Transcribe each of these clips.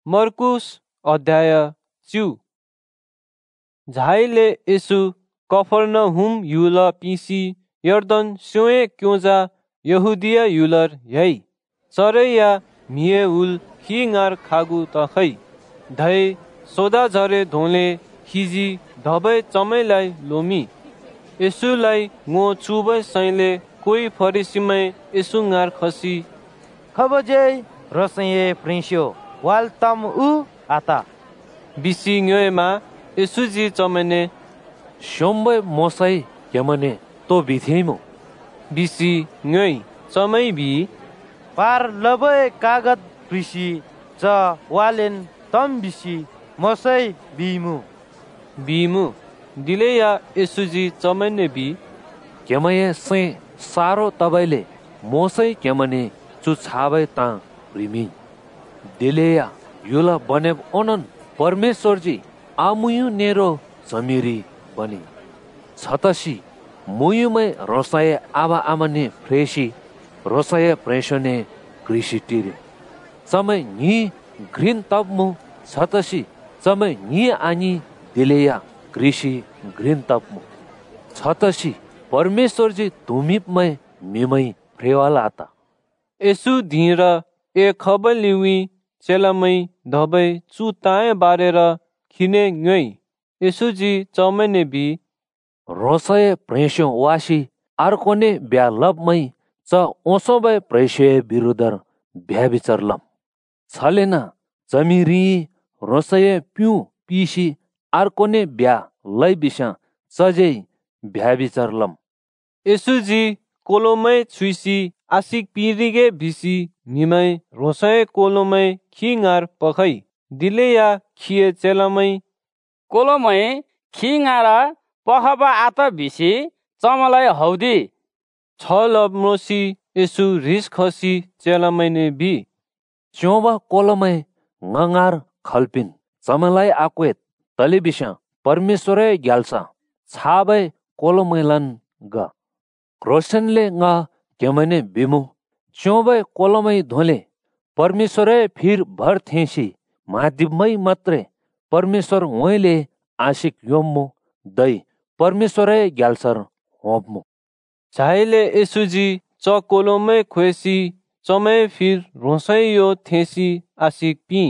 मर्कुस अध्याय 4 झाइले यसु कफरनहुम युल पिसी यर्दन स्योए क्योजा यहुदिया युलर यही चरैया मिए उल खिंगार खागु तखै धै सोदा झरे धोले खिजी धबै चमैलाई लोमी यसुलाई ngो चुबै सैले कोही फरिसीमै यसु ngar खसी खबजे रसये प्रिन्स्यो वाल तम उ आता बिसी न्योएमा यसुजी चमने शोम्बै मोसै यमने तो बिथेमो बिसी न्योइ चमै बि पार लबै कागज प्रिसी च वालेन तम बिसी मोसै बिमु दिलेया यसुजी चमने बि केमये से सारो तबैले मोसै केमने चु छाबै ता रिमी दिलेया युला बनेब ओनन परमेश्वरजी आमुयु नेरो जमिरी बनी छतसी मुयुमै रोसाए आबा आमने फ्रेसी रोसाए प्रेसने कृषि टिरे समय नि ग्रीन तबमु छतसी समय नि आनी दिलेया कृषि ग्रीन तबमु छतसी परमेश्वरजी तुमिपमै मिमै फ्रेवाला आता यसु धिर ए खबर लिउई चेलामै धबै चु ताए बारेर खिने न्योइ यसुजी चमने बि रोसय प्रेस्यो वासी अर्कोने ब्या लबमै च ओसोबै प्रेस्यो विरुद्ध भ्या विचरलम छलेना जमिरी रोसय प्यु पिसी अर्कोने ब्या लै बिसा सजै भ्या विचरलम यसुजी कोलोमै छुइसी आशिक पिरिगे भिसी मिमै रोसय कोलोमै खिंगार पखै दिलेया खिए चेलामै कोलोमै खिंगार पखबा आत भिसी चमलाई हौदी छलब्मोसी यसु रिस खसी चेलामैने बि च्योबा कोलोमै ngंगार खल्पिन चमलाई आक्वेत तलिबिसा परमेश्वरै ग्याल्सा छाबै कोलोमैलन ग क्रोसनले nga केमने बिमु च्योबै कोलोमै धोले परमेश्वरै फिर भर थेसी महादिवमै मात्रै परमेश्वर वैले आशिक योम्मु दै परमेश्वरै ग्याल्सर होब्मु झाइले यसुजी च कोलोमै खोसी चमै फिर रोसै यो थेसी आशिक पि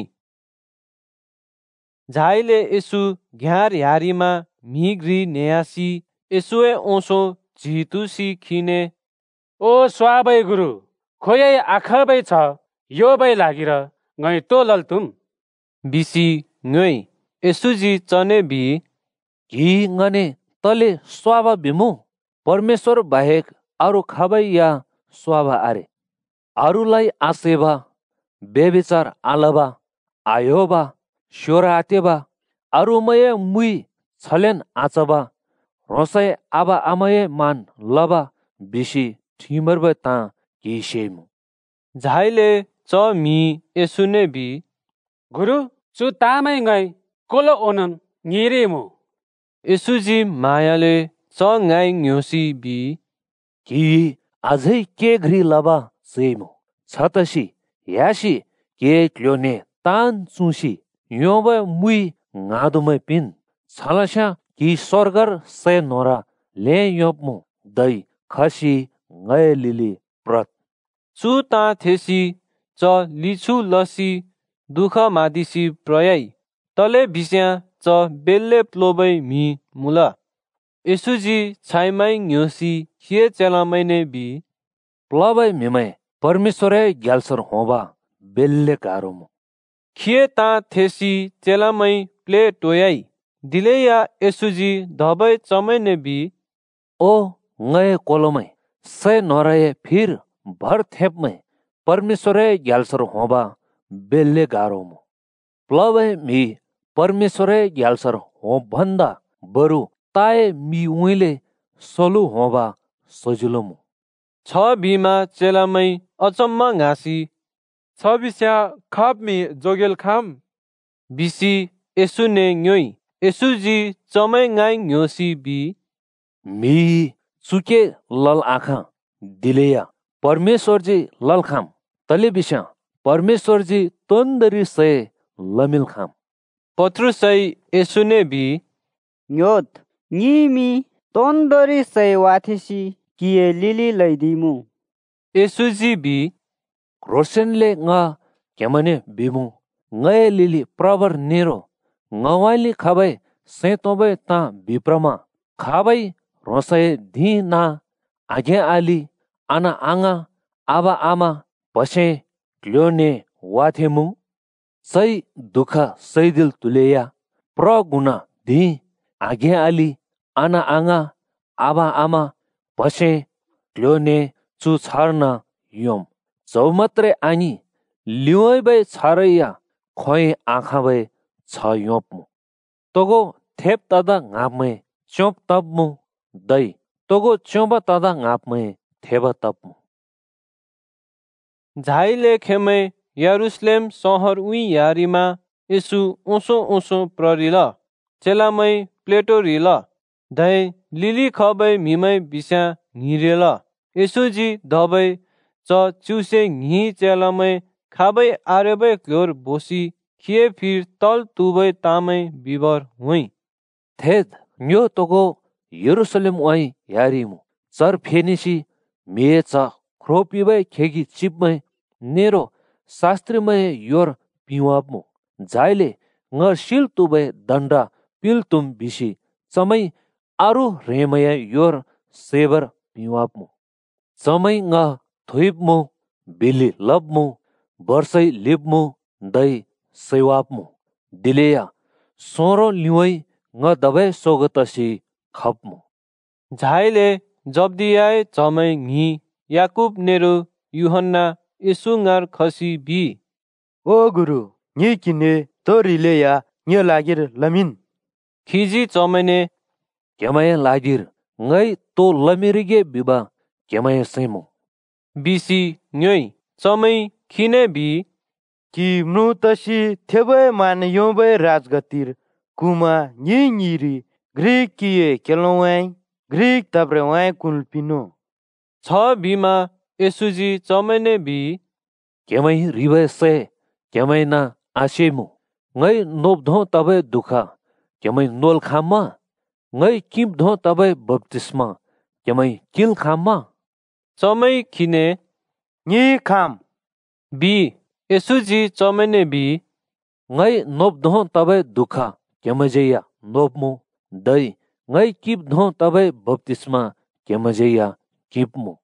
झाइले यसु घ्यार ह्यारीमा मिग्री नेयासी यसुए ओसो झितुसी खिने ओ स्वाबै गुरु खोयै आखबै छ यो बै लागिर ngै तो लल्तुम बिसी न्योइ यसुजी चने बि कि ngने तले स्वाबा बिमु परमेश्वर बाहेक अरु खाबै या स्वाबा आरे अरुलाई आसेबा बेविचार आलबा आयोबा श्योरा आतेबा अरुमय मुई छलेन आचबा रोसय आबा आमय मान लबा बिसी ठिमरबे ता किसेमु झाइले च मी यसुने बि गुरु चु तामै ngै कोलो ओनन ङिरेमु यसुजी मायाले च ngaइ न्योसी बि कि अझै के घ्री लबा सेमु छतसी यासी के क्लोने तान चुसी योबे मुई ngaदुमै पिन छलस्या कि स्वर्गर से नोरा ले योप्मु दै खसी ngै लिली प्रत चु ता थेसी च लिछु लसी दुख मादिसी प्रयाई तले भिस्या च बेल्ले प्लोबै मी मुला यसुजी छाइमाइ न्योसी खिए चेलामैने बि प्लबै मिमै परमेश्वरै ग्याल्सर होबा बेल्ले गारोमु खिए ता थेसी चेलामै प्ले टोयाई दिलेया यसुजी धबै चमैने बि ओ ngै कोलोमै से नरए फिर भर थेपमै परमेश्वरै ग्याल्सर होबा बेल्ले गारोमु प्लबै मी परमेश्वरै ग्याल्सर हो भन्दा बरु ताए मी उइले सोलु होबा सजिलोमु छ बिमा चेलामै अचम्म घाँसी छ बिस्या खप मी जोगेल खाम बिसी यसुने न्योइ यसुजी चमै ngaइ न्योसी बि मी चुके लल आँखा दिलेया परमेश्वरजी ललखाम तले बिसा परमेश्वरजी तोन्दरी से लमिल खाम पत्रुसै यसुने बी न्योत निमी तोंदरी सै वाथिसी किए लिली लैदिमु यसुजी बी रोशनले nga केमने बिमु ngए लिली प्रवर नेरो ngवाली खाबै सेतोबै ता विप्रमा खाबै रोसय धी ना आगे आली आना आंगा आबा आमा पछे क्लोने वाथेमु सै दुख सैदिल तुलेया प्रगुना धी आगे आली आना आंगा आबा आमा पछे क्लोने चु छार्न योम चौमत्रे आनी लिवै बै छारैया खोइ आँखा बै छ योपमु तोगो थेप तदा ngaपमै चोप तपमु दै तोगो चोब तदा ngaपमै थेब तपमु झाइले खेमै यरुशलेम सहर उई यारीमा यसु ओसो ओसो प्ररिल चेलामै प्लेटो रिल धै लिली खबै मिमै बिस्या निरेल यसुजी दबै च चुसे घी चेलामै खाबै आरेबै क्लोर बोसी खिए फिर तल तुबै तामै बिबर हुई थेद न्यो तोगो यरुशलेम वाइ यारीमु चर फेनिसी मिए च ख्रोपिबै खेगी चिपमै नेरो शास्त्रीमय योर पिवापमु जाइले ngar shil tube danda pil tum bishi samai aru remaya yor sever piwapmu samai nga thuipmu bili labmu barsai lipmu dai sewapmu dileya soro liwai nga dabai sogatasi khapmu झाइले जब्दियाय चमै घी Yakub narrow युहन्ना यसुंगार खसी B O गुरु नि किने तोरिले या न्य लागिर लमिन खिजी चमैने केमय लागिर ngai to lamirige biba केमय सेमु बिसी न्योइ चमै खिने बी कि मृ तसी थेबै मान योबै राजगतिर कुमा नि निरी ग्रीक किए केलोवाई ग्रीक तब्रेवाई कुलपिनो छ बीमा यसुजी चमैने बी केमय रिवे से केमय ना आशेमु ngai nop dho tabe dukha केमय नोल खामा ngai kim dho tabe baptisma केमय किल खामा चमै खिने नि खाम बी यसुजी चमैने बी ngai nop dho tabe dukha केमजेया nopmu dai ngai kip dho tabe baptisma केमजेया kipmu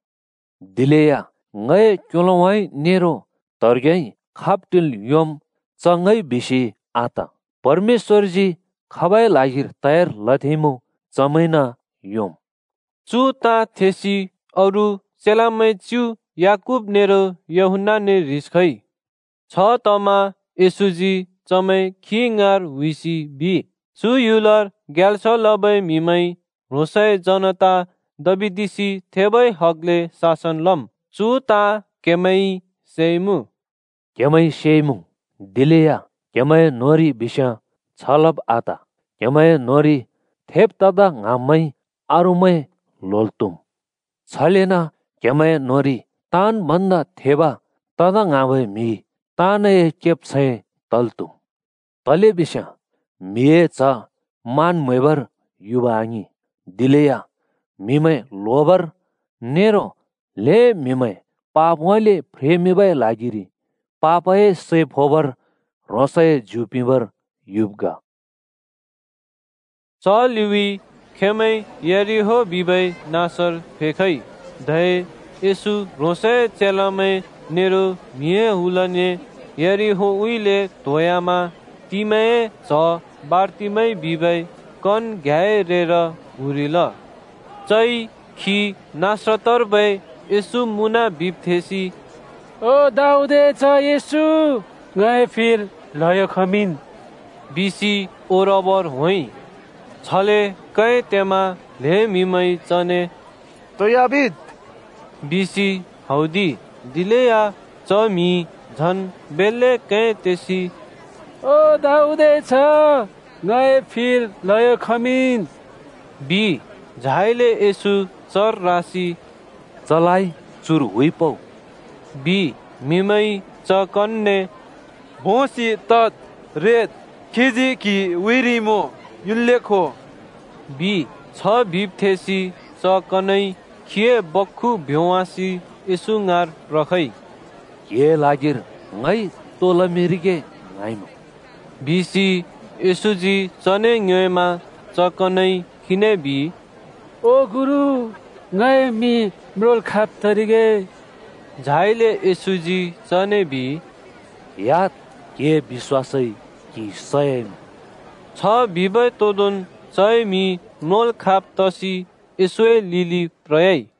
dileya ngai kyolowai nero targai khaptil yom चंगै बिसी आता परमेश्वरजी खबाय लागिर तयार लथेमु चमैना योम चु ता थेसी अरु चेलामै च्यु याकुब नेरो यहुन्ना ने रिस्खै छ तमा यसुजी चमै खिंगार विसी बी चु युलर ग्याल्छ लबै मिमै रोसै जनता दबिदिसी थेबै हकले शासन लम चु ता केमै सेमु केमै सेमु दिलेया केमय नोरी बिस्या छलब आता केमय नोरी थेप तदा ngaमै आरुमै लोल्तुम छलेना केमय नोरी तान भन्दा थेबा तदा ngaबै मि ताने केप छै तल्तुम तले बिस्या मिए छ मान मेबर युवानी दिलेया मिमै लोबर नेरो ले मिमै पापले फ्रेमिबै लागिरी पापय से फोबर रोसय जुपिबर युबगा चलिवी खेमै यरिहो बिबै नासर फेखै धै यसु रोसय चेलामै नेरो मिए हुलने यरिहो उइले तोयामा तिमै छ बार्तिमै बिबै कन घ्याए रेर हुरिल चै खि नासरतर बै यसु मुना बिप्थेसी ओ दाउदे छ येशु गए फिर लय खमिन बिसी ओरबर होइ छले कै तेमा ले मिमै चने तोयाबित बिसी हौदी दिलेया चमी झन बेले कै तेसी ओ दाउदे छ गए फिर लय खमिन बी झाइले यसु चर राशि चलाई चुर हुइपौ बी मिमै चकन्ने भोसी तत रेत खिजी कि विरिमो युल्लेखो बी छ भीप थेसी च कनै खिए बक्खु भ्योवासी यसुंगार रखै ये लागिर ngै तोला मेरिगे नाइनो बीसी यसुजी चने न्योमा च कनै खिने बी ओ गुरु ngै मी म्रोल खाप तरिगे झाइले यसुजी चने बी यात के विश्वासै कि सयम छ बिबै तोदुन चय मी नोल खाप तसी यसुए लिली प्रयै